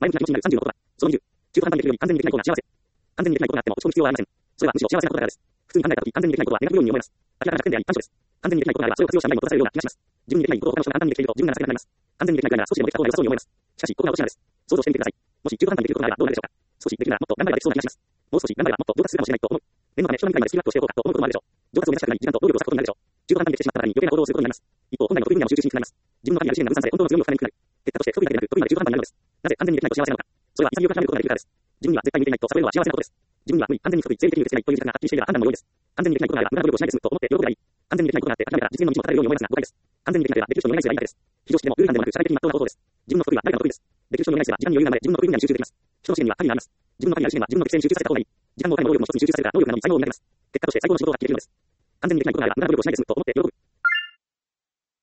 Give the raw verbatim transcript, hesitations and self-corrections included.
前向きな気持ちになるさんじゅうのことだ。そのにじゅう、中途半端にできるより完全にできないことが幸せ。完全にできないことがあっても落ち込む必要はありません。それはむしろ幸せなことだからです。普通に考えたとき、完全にできないことはネガティブ要因に思います。明らかな弱点であり、短所です。完全にできないことがあれば、それを活用した未来に戻されるような気がします。自分にできないことを他の人が簡単にできていると自分が情けなくなります。完全にできないくらいなら少しでもできた方が良さそうに思います。しかし、ここが落とし穴です。想像してみてください。もし中途半端にできることがあればどうなるでしょうか。少しできるならもっと頑張ればできそうな気がします。もう少し頑張ればもっと上達するかもしれないと思う。念のため人並みまでスキルアップをしておこうかと思うこともあるでしょう。上達を目指したくない時間と労力を割くことになるでしょう。中途半端にできてしまったからに余計な行動をすることになります。一方、本来の得意分野も集中しにくくなります。自分の中にある支援が分散され、本当の強みを深めにくくなる。結果として不利だけでなく、得意なる中途半端になるのです。なぜ完全にできないと幸せなのか。それは潔く諦めることができるからです。自分には絶対にできないと悟るのは幸せなことです。自分には無理、完全に不得意、全員的に許せないという時間がはっきりしていれば判断も良いです。完全にできないことがあれば無駄な努力をしないで済むと思って喜べばいい。完全にできないことがあって諦めたら実現の道も断たれるように思いますが誤解です。完全にできなければできる人にお願いすればいいだけです。非常識でもルール違反でもなく社会的に真っ当なことです。自分の得意は誰かの得意です。できる人にお願いすれば時間に余裕が生まれ自分の得意分野に集中できます。人の支援には限りがあります。自分の限りある支援は自分の適性に集中させた方がいい。時間もお金も能力も一つに集中させたら能力なのに才能を磨きます。結果として最高の仕事ができるのです。完全にできないことがあれば無駄な努力をしないで済むと思って喜ぶ。